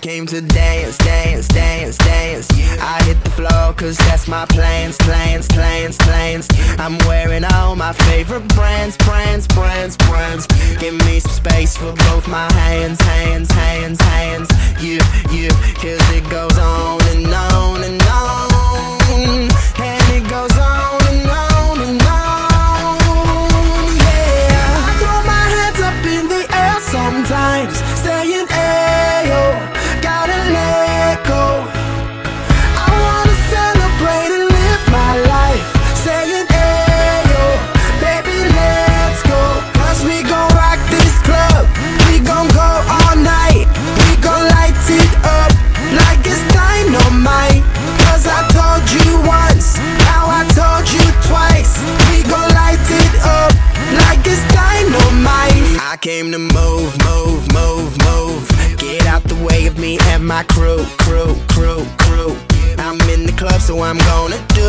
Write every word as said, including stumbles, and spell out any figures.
came to dance, dance, dance, dance. I hit the floor cause that's my plans, plans, plans, plans. I'm wearing all my favorite brands, brands, brands, brands. Give me some space for both my hands, hands, hands, hands. You, you, cause it goes on and on and on. And it goes on and on and on. Yeah, I throw my hands up in the air sometimes, saying ayo, gotta let go. I wanna celebrate and live my life, saying ayo, baby let's go. Cause we gon' rock this club, we gon' go all night. We gon' light it up like it's dynamite. Cause I told you once, now I told you twice. We gon' light it up like it's dynamite. I came to move, move, move, move. Get out the way of me and my crew, crew, crew, crew. I'm in the club so I'm gonna do